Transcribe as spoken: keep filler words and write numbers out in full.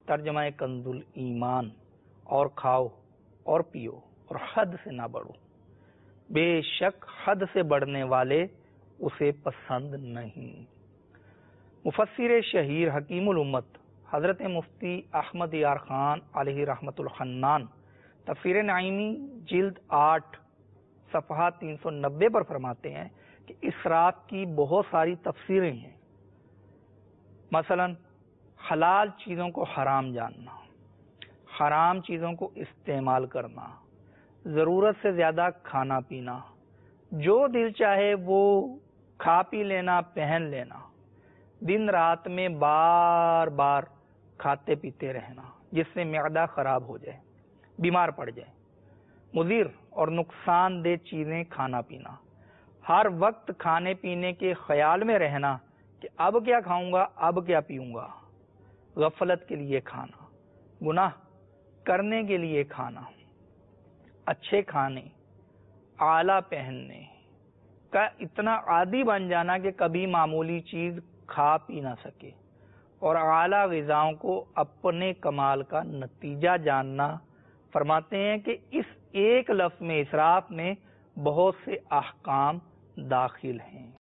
ترجمہ کنزُ ایمان، اور کھاؤ اور پیو اور حد سے نہ بڑھو، بے شک حد سے بڑھنے والے اسے پسند نہیں۔ مفسر شہیر حکیم الامت حضرت مفتی احمد یار خان علیہ رحمت الحنان تفسیر نعیمی جلد آٹھ صفحہ تین سو نبے پر فرماتے ہیں کہ اسراف کی بہت ساری تفسیریں ہیں، مثلا حلال چیزوں کو حرام جاننا، حرام چیزوں کو استعمال کرنا، ضرورت سے زیادہ کھانا پینا، جو دل چاہے وہ کھا پی لینا، پہن لینا، دن رات میں بار بار کھاتے پیتے رہنا جس سے معدہ خراب ہو جائے، بیمار پڑ جائے، مضر اور نقصان دہ چیزیں کھانا پینا، ہر وقت کھانے پینے کے خیال میں رہنا کہ اب کیا کھاؤں گا، اب کیا پیوں گا، غفلت کے لیے کھانا، گناہ کرنے کے لیے کھانا، اچھے کھانے، اعلیٰ پہننے کا اتنا عادی بن جانا کہ کبھی معمولی چیز کھا پی نہ سکے، اور اعلیٰ غذاؤں کو اپنے کمال کا نتیجہ جاننا۔ فرماتے ہیں کہ اس ایک لفظ میں اسراف میں بہت سے احکام داخل ہیں۔